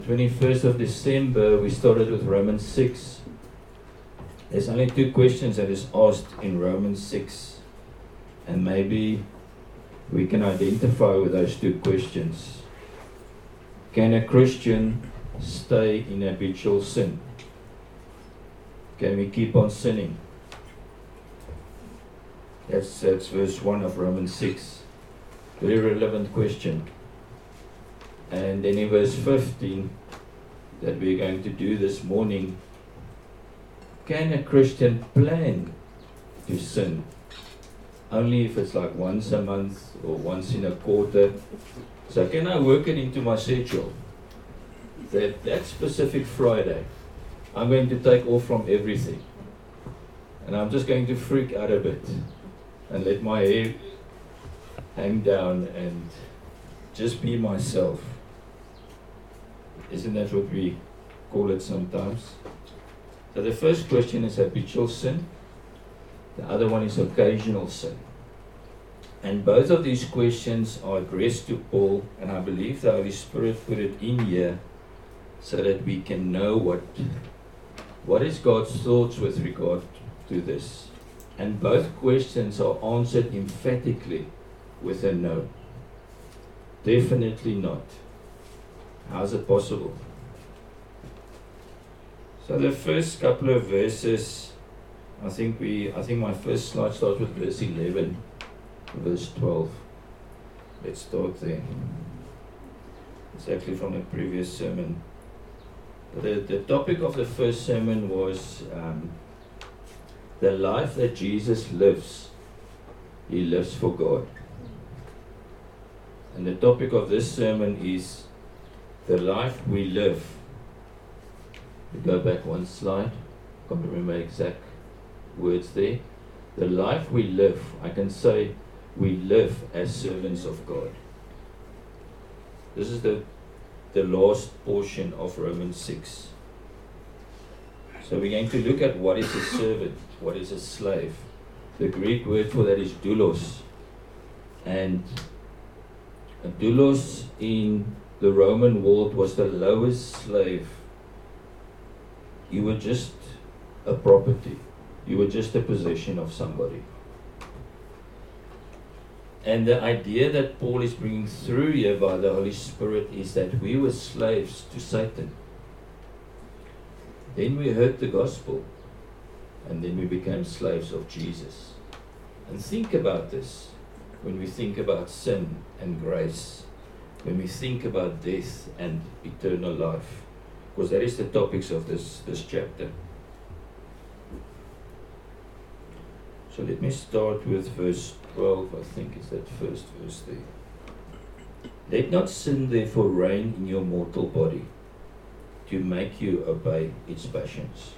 21st of December, we started with Romans 6. There's only two questions that is asked in Romans 6. And maybe we can identify with those two questions. Can a Christian stay in habitual sin? Can we keep on sinning? That's verse 1 of Romans 6. Very relevant question. And then in verse 15, that we're going to do this morning, can a Christian plan to sin? Only if it's like once a month or once in a quarter. So can I work it into my schedule? That specific Friday, I'm going to take off from everything. And I'm just going to freak out a bit and let my hair hang down and just be myself. Isn't that what we call it sometimes? So the first question is habitual sin. The other one is occasional sin. And both of these questions are addressed to Paul, and I believe the Holy Spirit put it in here so that we can know what is God's thoughts with regard to this. And both questions are answered emphatically with a no. Definitely not. How's it possible? So the first couple of verses, I think my first slide starts with verse 11, verse 12. Let's start there. It's actually from the previous sermon. The topic of the first sermon was the life that Jesus lives. He lives for God. And the topic of this sermon is the life we live. We go back one slide. Can't remember exact words there. The life we live, I can say we live as servants of God. This is the last portion of Romans 6. So we're going to look at what is a servant, what is a slave. The Greek word for that is doulos. And a doulos in the Roman world was the lowest slave. You were just a property. You were just a possession of somebody. And the idea that Paul is bringing through here by the Holy Spirit is that we were slaves to Satan. Then we heard the gospel, and then we became slaves of Jesus. And think about this when we think about sin and grace, when we think about death and eternal life, because that is the topics of this chapter. So let me start with verse 12, I think is that first verse there. Let not sin therefore reign in your mortal body, to make you obey its passions.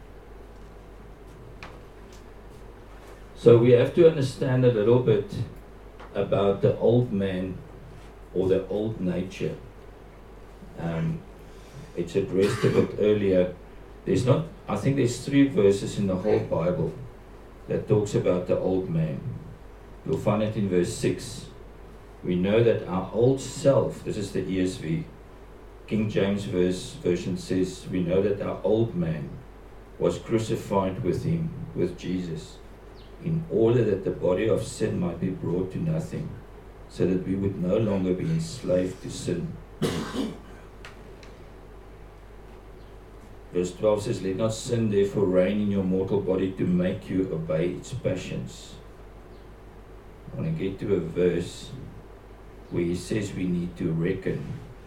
So we have to understand a little bit about the old man or the old nature. It's addressed a bit earlier. I think there's 3 verses in the whole Bible that talks about the old man. You'll find it in verse 6. We know that our old self, this is the ESV, King James version says, we know that our old man was crucified with him, with Jesus, in order that the body of sin might be brought to nothing, so that we would no longer be enslaved to sin. Verse 12 says, let not sin therefore reign in your mortal body to make you obey its passions. I want to get to a verse where he says we need to reckon.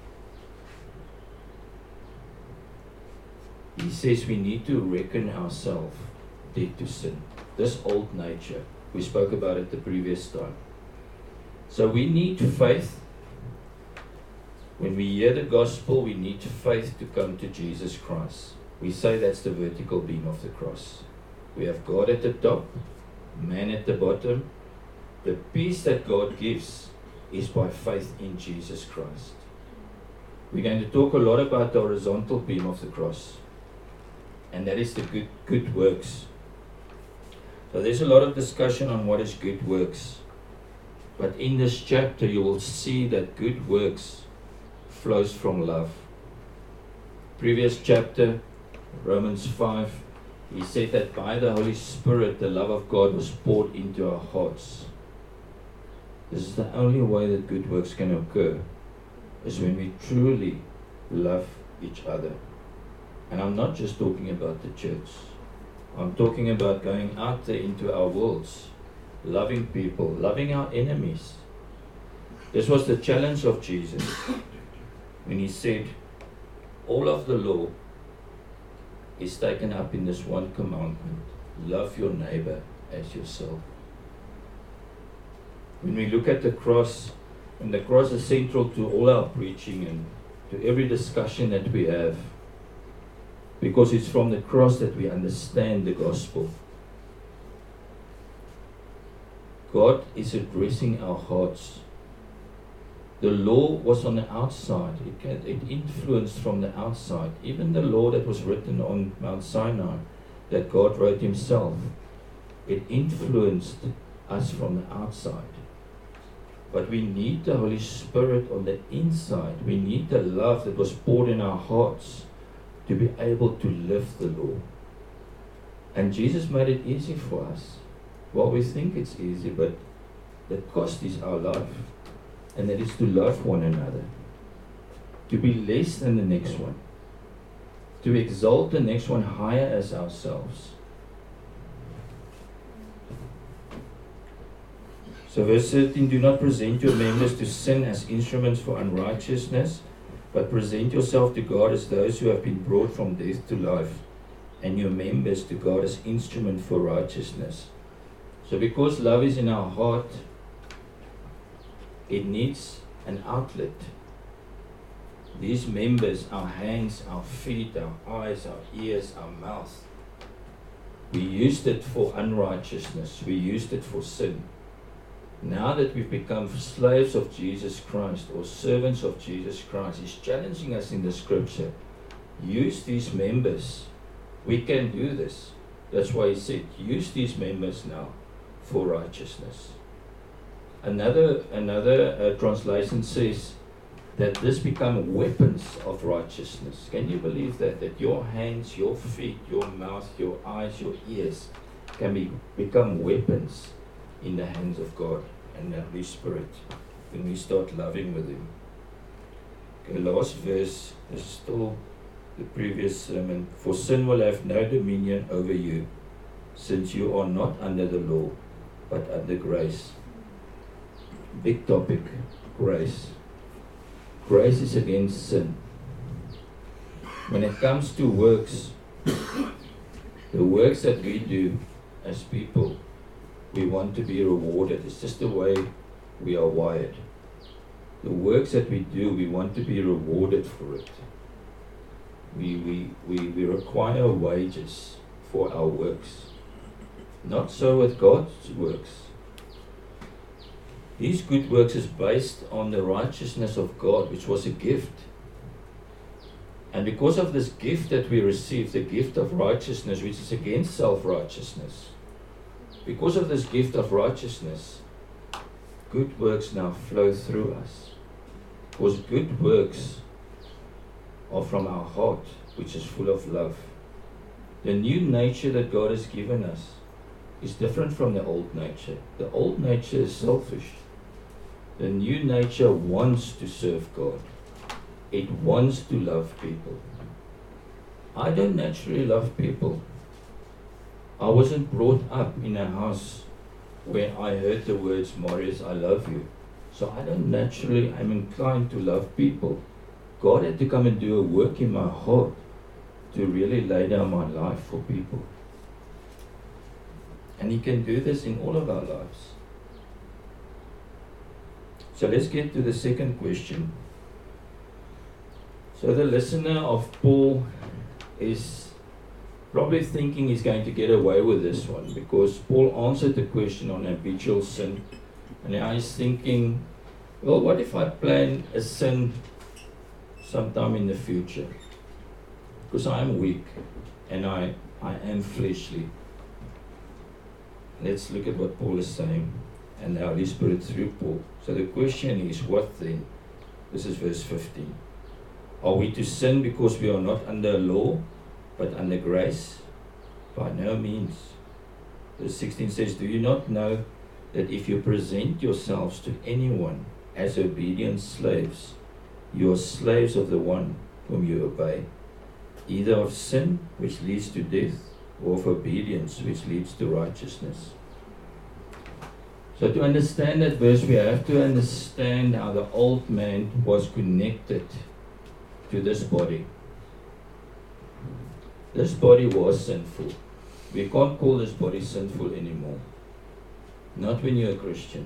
He says we need to reckon ourselves dead to sin. This old nature, we spoke about it the previous time. So we need faith. When we hear the gospel, we need faith to come to Jesus Christ. We say that's the vertical beam of the cross. We have God at the top, man at the bottom. The peace that God gives is by faith in Jesus Christ. We're going to talk a lot about the horizontal beam of the cross, and that is the good works. So there's a lot of discussion on what is good works. But in this chapter you will see that good works flows from love. previous chapter, Romans 5, he said that by the Holy Spirit, the love of God was poured into our hearts. This is the only way that good works can occur, is when we truly love each other. And I'm not just talking about the church. I'm talking about going out there into our worlds, loving people, loving our enemies. This was the challenge of Jesus when he said, all of the law is taken up in this one commandment: love your neighbor as yourself. When we look at the cross, and the cross is central to all our preaching and to every discussion that we have, because it's from the cross that we understand the gospel. God is addressing our hearts. The law was on the outside. It influenced from the outside. Even the law that was written on Mount Sinai, that God wrote himself, it influenced us from the outside. But we need the Holy Spirit on the inside. We need the love that was poured in our hearts to be able to live the law. And Jesus made it easy for us. Well, we think it's easy, but the cost is our life. And that is to love one another, to be less than the next one, to exalt the next one higher as ourselves. So verse 13, do not present your members to sin as instruments for unrighteousness, but present yourself to God as those who have been brought from death to life, and your members to God as instruments for righteousness. So because love is in our heart, it needs an outlet. These members, our hands, our feet, our eyes, our ears, our mouth, we used it for unrighteousness. We used it for sin. Now that we've become slaves of Jesus Christ or servants of Jesus Christ, he's challenging us in the scripture. Use these members. We can do this. That's why he said, use these members now for righteousness. Another translation says that this become weapons of righteousness. Can you believe that? That your hands, your feet, your mouth, your eyes, your ears can become weapons in the hands of God and the Holy Spirit when we start loving with him. Okay, last verse is still the previous sermon. For sin will have no dominion over you, since you are not under the law, but under grace. Big topic, grace. Grace is against sin. When it comes to works, the works that we do as people, we want to be rewarded. It's just the way we are wired. The works that we do, we want to be rewarded for it. We require wages for our works. Not so with God's works. His good works is based on the righteousness of God, which was a gift. And because of this gift that we receive, the gift of righteousness, which is against self-righteousness, because of this gift of righteousness, good works now flow through us. Because good works are from our heart, which is full of love. The new nature that God has given us is different from the old nature. The old nature is selfish. The new nature wants to serve God. It wants to love people. I don't naturally love people. I wasn't brought up in a house where I heard the words, Marius, I love you. So I don't naturally, I'm inclined to love people. God had to come and do a work in my heart to really lay down my life for people. And he can do this in all of our lives. So let's get to the second question. So the listener of Paul is probably thinking he's going to get away with this one, because Paul answered the question on habitual sin, and now he's thinking, well, what if I plan a sin sometime in the future? Because I am weak and I am fleshly. Let's look at what Paul is saying and the Holy Spirit through Paul. So the question is, what then? This is verse 15. Are we to sin because we are not under law, but under grace? By no means. Verse 16 says, do you not know that if you present yourselves to anyone as obedient slaves, you are slaves of the one whom you obey, either of sin, which leads to death, or of obedience, which leads to righteousness. So to understand that verse, we have to understand how the old man was connected to this body. This body was sinful. We can't call this body sinful anymore. Not when you're a Christian.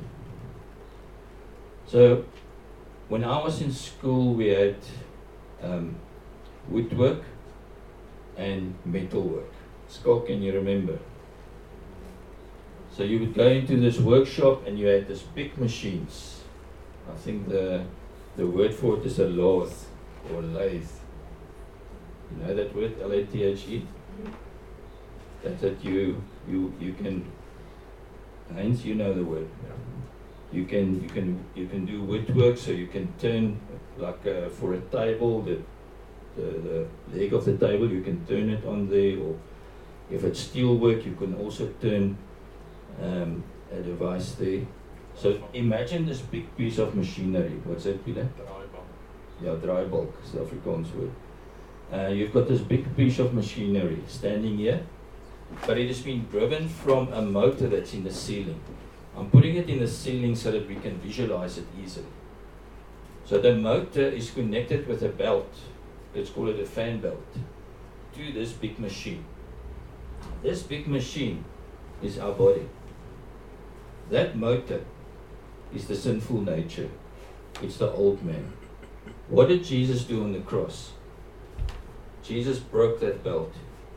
So, when I was in school, we had woodwork and metalwork. Scott, can you remember? So you would go into this workshop and you had these big machines. I think the word for it is a lathe or lathe. You know that word, L-A-T-H-E? That you can, Heinz, you know the word. You can do woodwork, so you can turn like for a table, the leg of the table, you can turn it on there, or if it's steel work, you can also turn a device there. So imagine this big piece of machinery. What's that, Peter? Draaibalk. Yeah, draaibalk, is the Afrikaans word. You've got this big piece of machinery standing here, but it has been driven from a motor that's in the ceiling. I'm putting it in the ceiling so that we can visualize it easily. So the motor is connected with a belt, let's call it a fan belt, to this big machine. This big machine is our body. That motor is the sinful nature. It's the old man. What did Jesus do on the cross? Jesus broke that belt.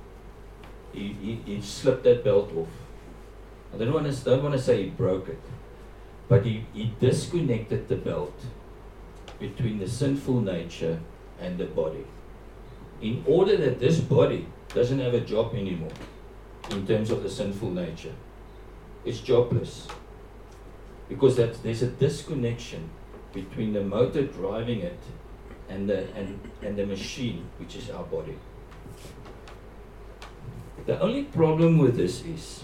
He slipped that belt off. I don't want to say he broke it, but he disconnected the belt between the sinful nature and the body, in order that this body doesn't have a job anymore in terms of the sinful nature. It's jobless, because there's a disconnection between the motor driving it and the machine, which is our body. The only problem with this is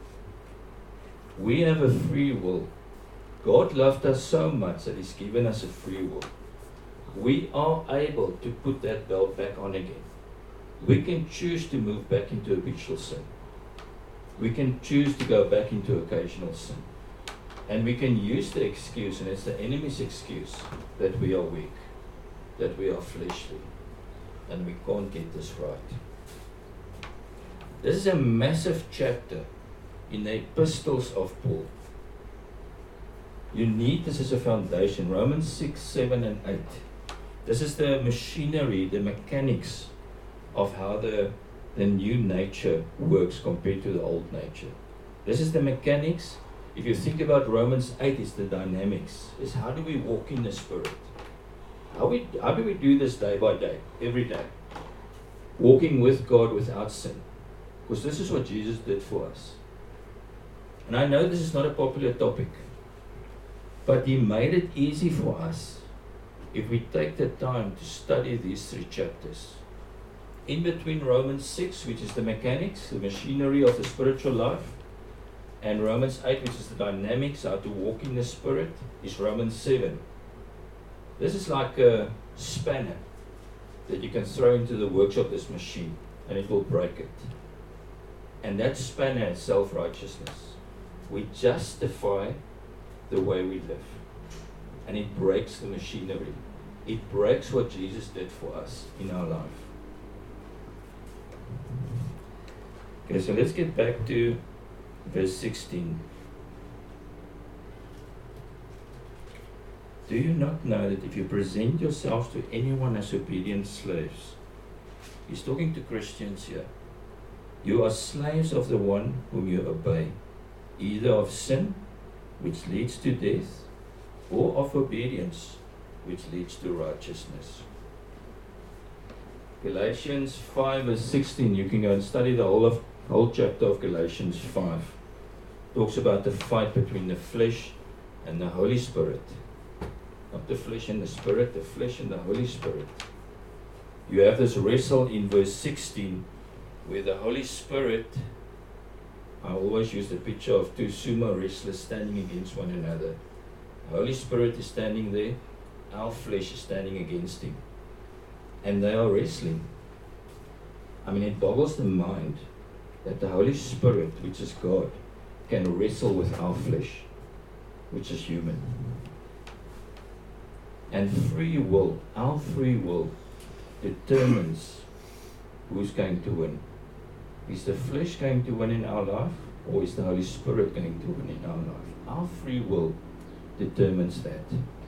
we have a free will. God loved us so much that He's given us a free will. We are able to put that belt back on again. We can choose to move back into habitual sin. We can choose to go back into occasional sin. And we can use the excuse, and it's the enemy's excuse, that we are weak, that we are fleshly, and we can't get this right. This is a massive chapter in the epistles of Paul. You need this as a foundation. Romans 6, 7, and 8. This is the machinery, the mechanics of how the new nature works compared to the old nature. This is the mechanics. If you think about Romans 8, it's the dynamics. It's how do we walk in the Spirit? How do we do this day by day, every day? Walking with God without sin. Because this is what Jesus did for us. And I know this is not a popular topic, but He made it easy for us if we take the time to study these 3 chapters. In between Romans 6, which is the mechanics, the machinery of the spiritual life, and Romans 8, which is the dynamics, how to walk in the Spirit, is Romans 7. This is like a spanner that you can throw into the workshop, this machine, and it will break it. And that spanner is self-righteousness. We justify the way we live. And it breaks the machinery. It breaks what Jesus did for us in our life. Okay, so let's get back to verse 16. Do you not know that if you present yourselves to anyone as obedient slaves, He's talking to Christians here, you are slaves of the one whom you obey, either of sin, which leads to death, or of obedience, which leads to righteousness. Galatians 5 verse 16, you can go and study the whole chapter of Galatians 5. Talks about the fight between the flesh and the Holy Spirit. Not the flesh and the Spirit, the flesh and the Holy Spirit. You have this wrestle in verse 16 where the Holy Spirit, I always use the picture of two sumo wrestlers standing against one another. The Holy Spirit is standing there, our flesh is standing against him. And they are wrestling. I mean, it boggles the mind that the Holy Spirit, which is God, can wrestle with our flesh, which is human. And free will, our free will, determines who's going to win. Is the flesh going to win in our life, or is the Holy Spirit going to win in our life? Our free will determines that.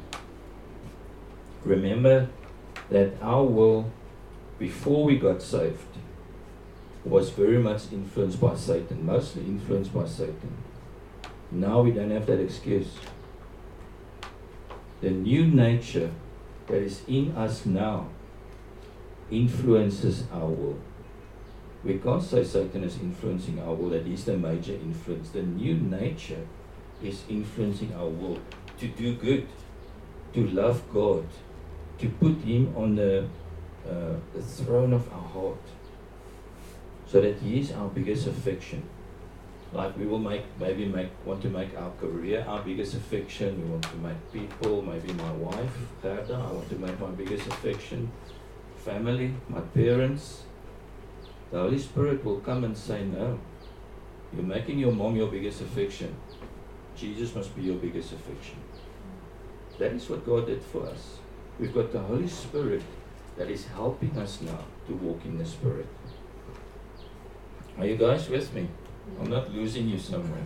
Remember that our will, before we got saved, was very much influenced by Satan, mostly influenced by Satan. Now we don't have that excuse. The new nature that is in us now influences our will. We can't say Satan is influencing our will, that is the major influence. The new nature is influencing our will to do good, to love God, to put Him on the throne of our heart, so that He is our biggest affection. Like we will want to make our career our biggest affection. We want to make people, maybe my wife, Gerda, I want to make my biggest affection. Family, my parents. The Holy Spirit will come and say, no, you're making your mom your biggest affection. Jesus must be your biggest affection. That is what God did for us. We've got the Holy Spirit that is helping us now to walk in the Spirit. Are you guys with me? I'm not losing you somewhere.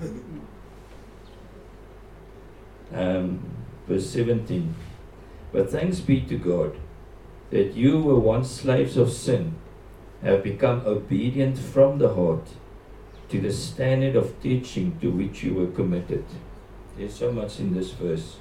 Verse 17. But thanks be to God that you were once slaves of sin, have become obedient from the heart to the standard of teaching to which you were committed. There's so much in this verse.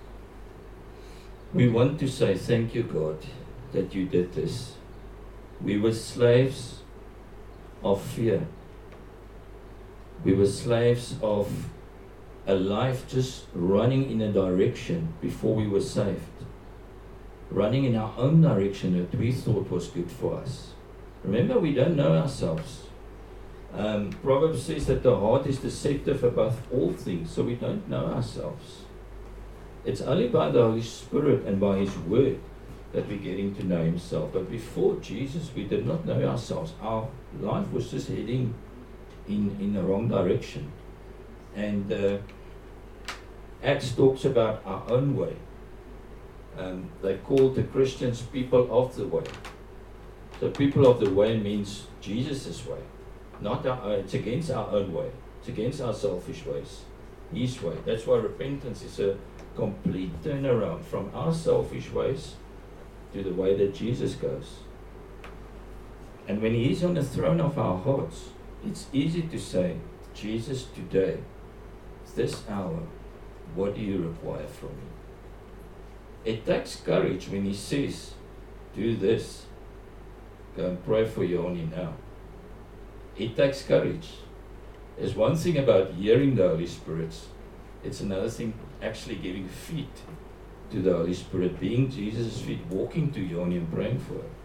We want to say thank you, God, that you did this. We were slaves of fear. We were slaves of a life just running in a direction before we were saved. Running in our own direction that we thought was good for us. Remember, we don't know ourselves. Proverbs says that the heart is deceptive above all things, so we don't know ourselves. It's only by the Holy Spirit and by His Word that we're getting to know Himself. But before Jesus, we did not know ourselves. Our life was just heading in the wrong direction. And Acts talks about our own way. They called the Christians people of the way. So people of the way means Jesus' way. Not our own. It's against our own way. It's against our selfish ways. His way. That's why repentance is a complete turnaround from our selfish ways to the way that Jesus goes. And when He is on the throne of our hearts, it's easy to say, Jesus, today, this hour, what do you require from me? It takes courage when He says, do this. Go and pray for Yoni now. It takes courage. There's one thing about hearing the Holy Spirit. It's another thing actually giving feet to the Holy Spirit, being Jesus' feet, walking to Yoni and praying for her.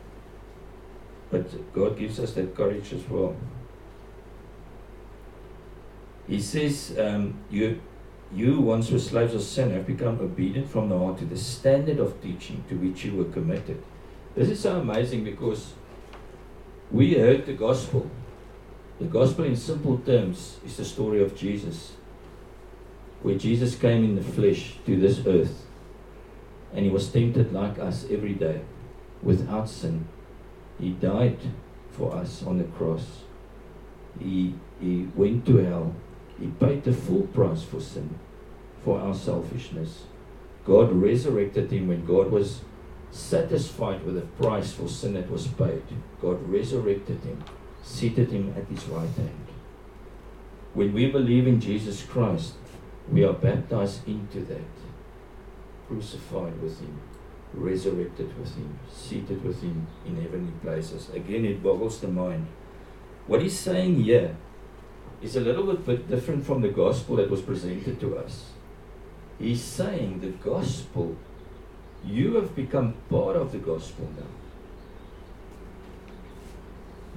But God gives us that courage as well. He says, you once were slaves of sin, have become obedient from the heart to the standard of teaching to which you were committed. This is so amazing because we heard the gospel. The gospel in simple terms is the story of Jesus, where Jesus came in the flesh to this earth and He was tempted like us every day without sin. He died for us on the cross. He went to hell. He paid the full price for sin, for our selfishness. God resurrected Him when God was satisfied with the price for sin that was paid. God resurrected Him, seated Him at His right hand. When we believe in Jesus Christ, we are baptized into that, crucified with Him, resurrected with Him, seated with Him in heavenly places. Again, it boggles the mind. What He's saying here is a little bit different from the gospel that was presented to us. He's saying the gospel, you have become part of the gospel now.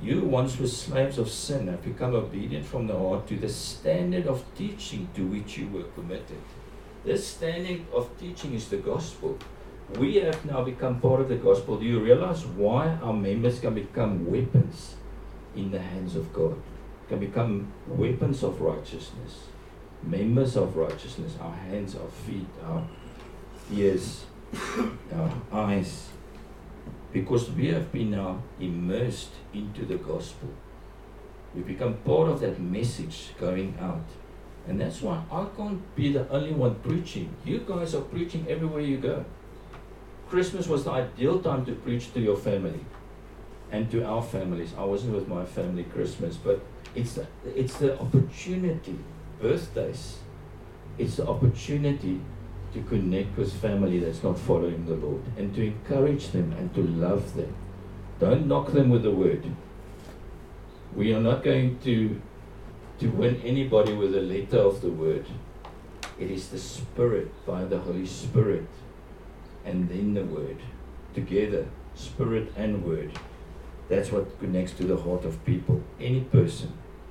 You once were slaves of sin, have become obedient from the heart to the standard of teaching to which you were committed. This standard of teaching is the gospel. We have now become part of the gospel. Do you realize why our members can become weapons in the hands of God? Can become weapons of righteousness, members of righteousness, our hands, our feet, our ears, our eyes, because we have been now immersed into the gospel. We become part of that message going out. And that's why I can't be the only one preaching. You guys are preaching everywhere you go. Christmas was the ideal time to preach to your family and to our families. I wasn't with my family Christmas, but it's the opportunity, birthdays, it's the opportunity to connect with family that's not following the Lord and to encourage them and to love them. Don't knock them with the word. We are not going to win anybody with a letter of the word. It is the Spirit, by the Holy Spirit, and then the word. Together, Spirit and word. That's what connects to the heart of people, any person.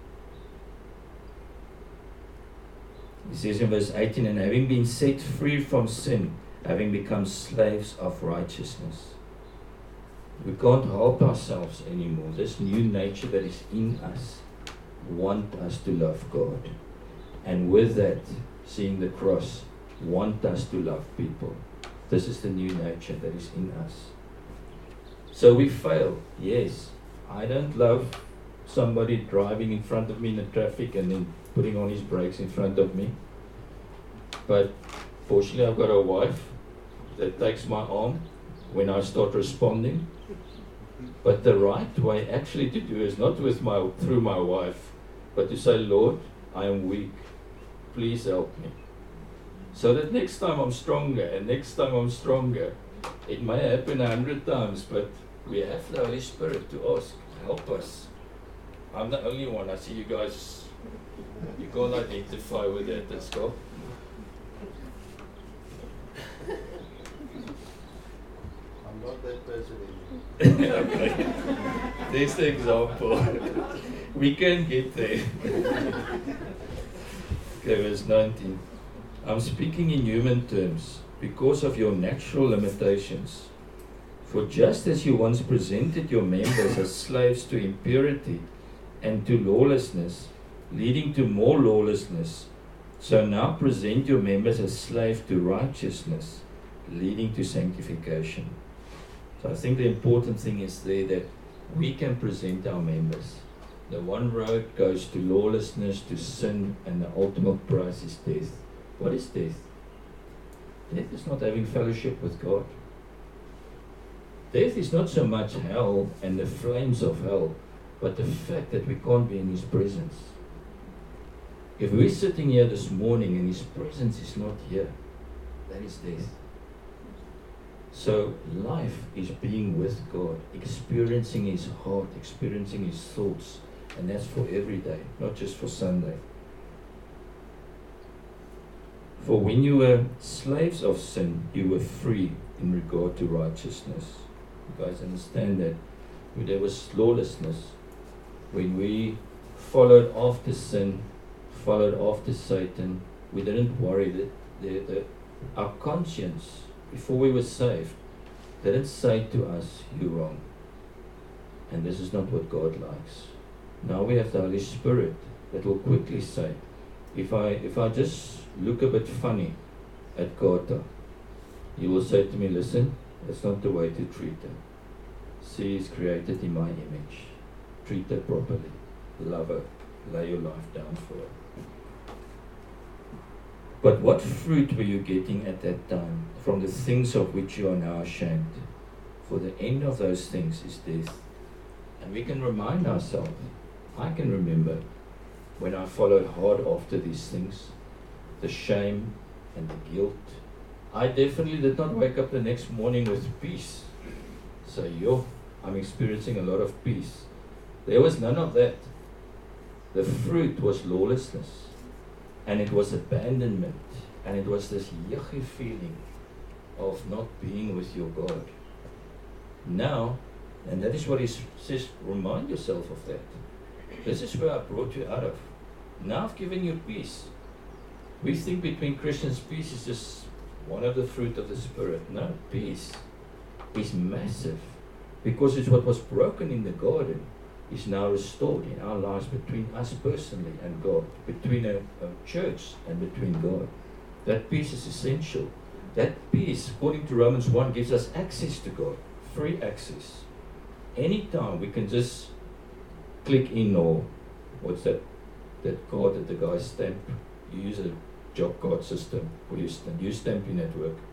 He says in verse 18, and having been set free from sin, having become slaves of righteousness. We can't help ourselves anymore. This new nature that is in us want us to love God. And with that, seeing the cross, want us to love people. This is the new nature that is in us. So we fail. Yes, I don't love somebody driving in front of me in the traffic and then putting on his brakes in front of me. But fortunately I've got a wife that takes my arm when I start responding. But the right way actually to do is not through my wife, but to say, Lord, I am weak. Please help me. So that next time I'm stronger, and next time I'm stronger. It may happen 100 times, but we have the Holy Spirit to ask, help us. I'm the only one. I see you guys, you can't identify with that. Let's go. I'm not that person anymore. Okay. There's the example. We can get there. Okay, verse 19. I'm speaking in human terms because of your natural limitations. For just as you once presented your members as slaves to impurity and to lawlessness, leading to more lawlessness, so now present your members as slaves to righteousness, leading to sanctification. So I think the important thing is there that we can present our members. The one road goes to lawlessness, to sin, and the ultimate price is death. What is death? Death is not having fellowship with God. Death is not so much hell and the flames of hell, but the fact that we can't be in His presence. If we're sitting here this morning and His presence is not here, that is death. So life is being with God, experiencing His heart, experiencing His thoughts, and that's for every day, not just for Sunday. For when you were slaves of sin, you were free in regard to righteousness. You guys understand that? When there was lawlessness, when we followed after sin, followed after Satan, we didn't worry that our conscience, before we were saved, didn't say to us, you're wrong. And this is not what God likes. Now we have the Holy Spirit that will quickly say, if I just look a bit funny at Kata, He will say to me, listen, that's not the way to treat her. She is created in my image. Treat her properly. Love her. Lay your life down for her. But what fruit were you getting at that time from the things of which you are now ashamed? For the end of those things is death. And we can remind ourselves, I can remember when I followed hard after these things, the shame and the guilt. I definitely did not wake up the next morning with peace. Say, I'm experiencing a lot of peace. There was none of that. The fruit was lawlessness. And it was abandonment. And it was this yucky feeling of not being with your God. Now, And that is what he says, remind yourself of that. This is where I brought you out of. Now I've given you peace. We think between Christians, peace is just one of the fruit of the Spirit. No, peace is massive, because it's what was broken in the garden is now restored in our lives, between us personally and God, between a church and between God. That peace is essential. That peace, according to Romans 1, gives us access to God, free access. Anytime we can just click in, or what's that card that the guys stamp? You use a job card system, or you stamp in at work.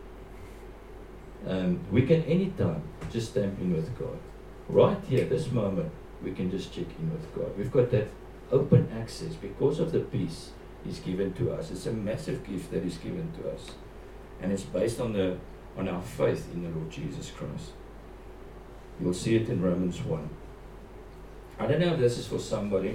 We can anytime just stamp in with God. Right here, this moment, we can just check in with God. We've got that open access because of the peace He's given to us. It's a massive gift that is given to us. And it's based on our faith in the Lord Jesus Christ. You'll see it in Romans 1. I don't know if this is for somebody.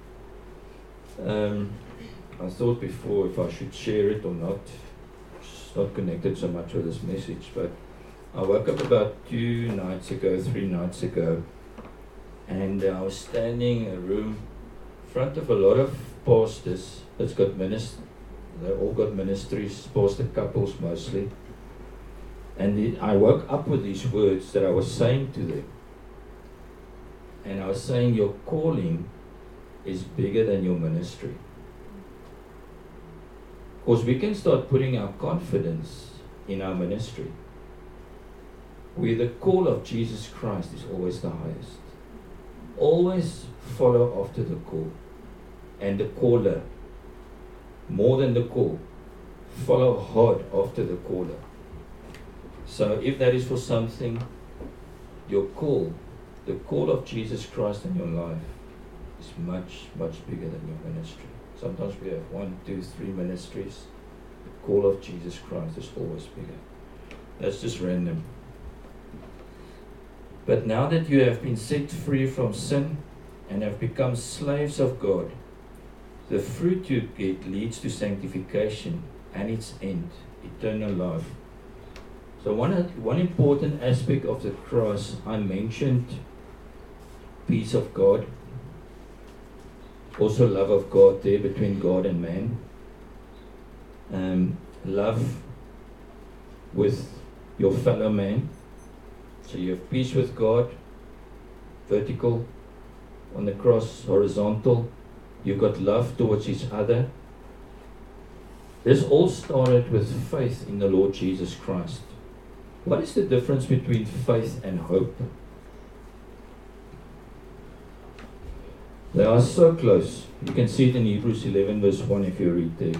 I thought before if I should share it or not. It's not connected so much with this message, but I woke up about 3 nights ago, and I was standing in a room in front of a lot of pastors that's got ministries. They all got ministries, pastor couples mostly. And I woke up with these words that I was saying to them. And I was saying, your calling is bigger than your ministry. Because we can start putting our confidence in our ministry, where the call of Jesus Christ is always the highest. Always follow after the call. And the caller, more than the call, follow hard after the caller. So if that is for something, your call, the call of Jesus Christ in your life is much, much bigger than your ministry. Sometimes we have 1, 2, 3 ministries. The call of Jesus Christ is always bigger. That's just random. But now that you have been set free from sin and have become slaves of God, the fruit you get leads to sanctification and its end, eternal life. So one important aspect of the cross, I mentioned peace of God, also love of God there between God and man, love with your fellow man. So you have peace with God, vertical, on the cross, horizontal. You've got love towards each other. This all started with faith in the Lord Jesus Christ. What is the difference between faith and hope? They are so close. You can see it in Hebrews 11 verse 1 if you read there.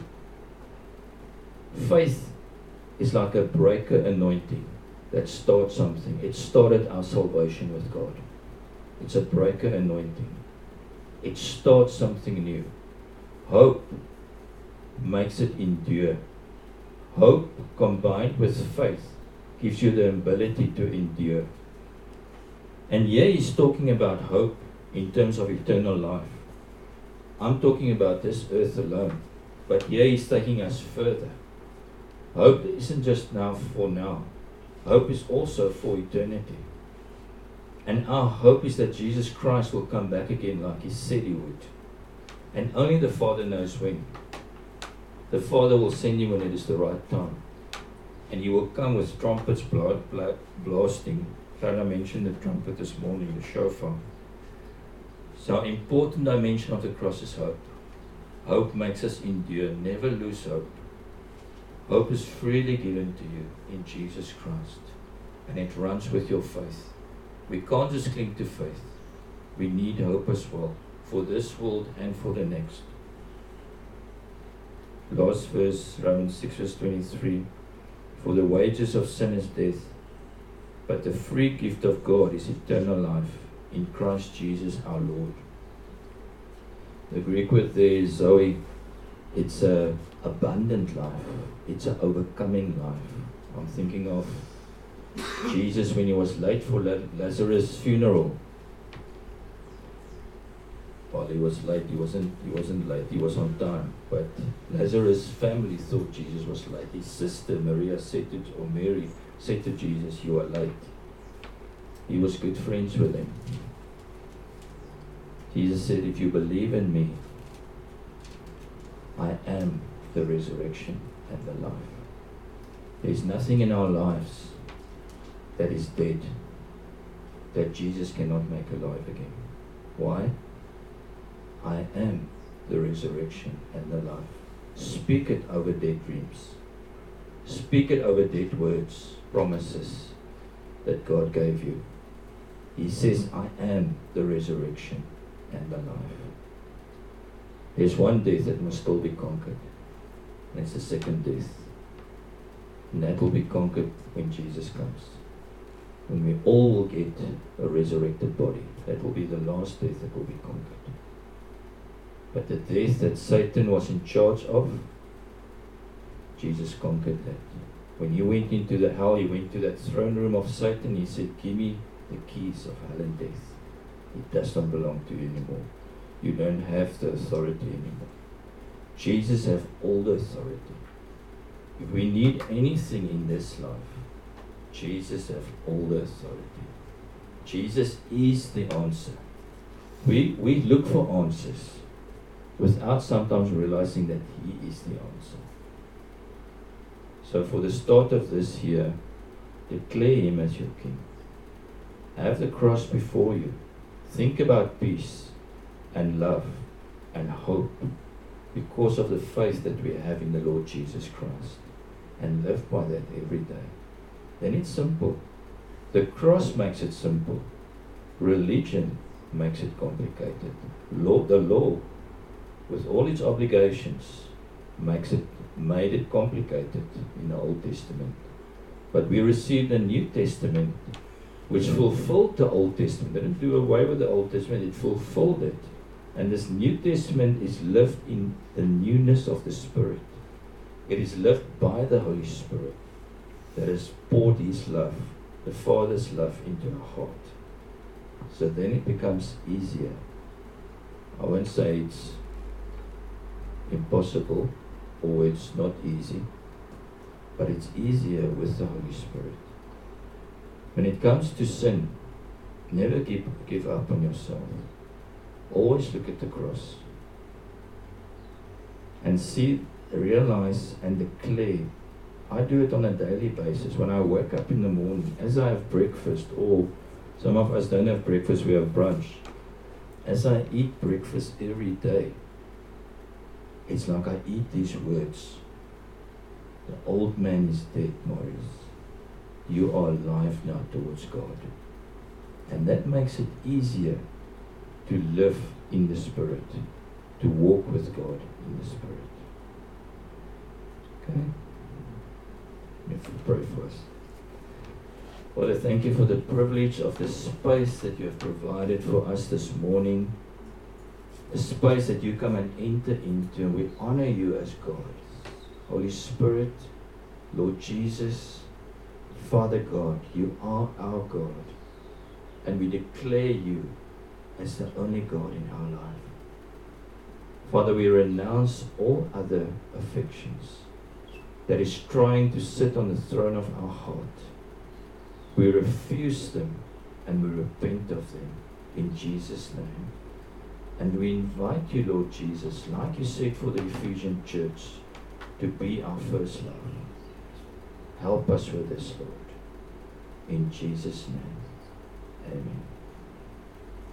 Faith is like a breaker anointing that starts something. It started our salvation with God. It's a breaker anointing. It starts something new. Hope makes it endure. Hope combined with faith gives you the ability to endure. And here he's talking about hope in terms of eternal life. I'm talking about this earth alone, but here he's taking us further. Hope isn't just now for now. Hope is also for eternity. And our hope is that Jesus Christ will come back again like He said He would. And only the Father knows when. The Father will send Him when it is the right time. And He will come with trumpets blasting. Rana mentioned the trumpet this morning, the shofar. So an important dimension of the cross is hope. Hope makes us endure. Never lose hope. Hope is freely given to you in Jesus Christ. And it runs with your faith. We can't just cling to faith. We need hope as well, for this world and for the next. Last verse, Romans 6 verse 23. For the wages of sin is death, but the free gift of God is eternal life in Christ Jesus our Lord. The Greek word there is Zoe. It's a abundant life. It's an overcoming life. I'm thinking of Jesus when He was late for Lazarus' funeral. Well, he was late. He wasn't late. He was on time. But Lazarus' family thought Jesus was late. His sister Mary said to Jesus, "You are late." He was good friends with him. Jesus said, if you believe in me, I am the resurrection and the life. There is nothing in our lives that is dead that Jesus cannot make alive again. Why? I am the resurrection and the life. Speak it over dead dreams. Speak it over dead words, promises that God gave you. He says, I am the resurrection and the life. There's one death that must still be conquered. And it's the second death. And that will be conquered when Jesus comes. When we all will get a resurrected body. That will be the last death that will be conquered. But the death that Satan was in charge of, Jesus conquered that. When he went into the hell, he went to that throne room of Satan, he said, give me the keys of hell and death. It does not belong to you anymore. You don't have the authority anymore. Jesus has all the authority. If we need anything in this life, Jesus has all the authority. Jesus is the answer. We look for answers without sometimes realizing that He is the answer. So for the start of this year, declare Him as your King. Have the cross before you. Think about peace and love and hope because of the faith that we have in the Lord Jesus Christ, and live by that every day. Then it's simple. The cross makes it simple. Religion makes it complicated. The law, with all its obligations, made it complicated in the Old Testament. But we received a New Testament which fulfilled the Old Testament. It didn't do away with the Old Testament, it fulfilled it. And this New Testament is lived in the newness of the Spirit. It is lived by the Holy Spirit that has poured His love, the Father's love, into our heart. So then it becomes easier. I won't say it's impossible or it's not easy, but it's easier with the Holy Spirit. When it comes to sin, never give up on yourself. Always look at the cross and realize and declare. I do it on a daily basis. When I wake up in the morning, as I have breakfast, or some of us don't have breakfast, we have brunch. As I eat breakfast every day, it's like I eat these words. The old man is dead, Maurice. You are alive now towards God. And that makes it easier to live in the Spirit, to walk with God in the Spirit. Okay? Let me pray for us. Father, thank you for the privilege of the space that you have provided for us this morning. A space that you come and enter into, and we honor you as God. Holy Spirit, Lord Jesus, Father God, you are our God, and we declare you as the only God in our life. Father, we renounce all other affections that is trying to sit on the throne of our heart. We refuse them and we repent of them in Jesus' name. And we invite you, Lord Jesus, like you said for the Ephesian church, to be our first love. Help us with this, Lord. In Jesus' name, amen.